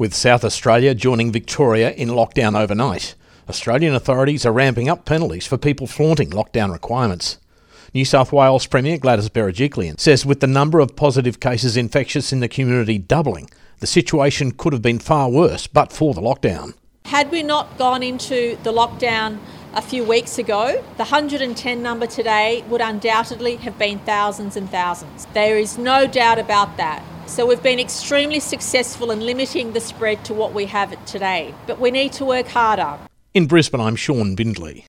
with South Australia joining Victoria in lockdown overnight. Australian authorities are ramping up penalties for people flaunting lockdown requirements. New South Wales Premier Gladys Berejiklian says with the number of positive cases infectious in the community doubling, the situation could have been far worse but for the lockdown. Had we not gone into the lockdown a few weeks ago, the 110 number today would undoubtedly have been thousands and thousands. There is no doubt about that. So we've been extremely successful in limiting the spread to what we have today. But we need to work harder. In Brisbane, I'm Sean Bindley.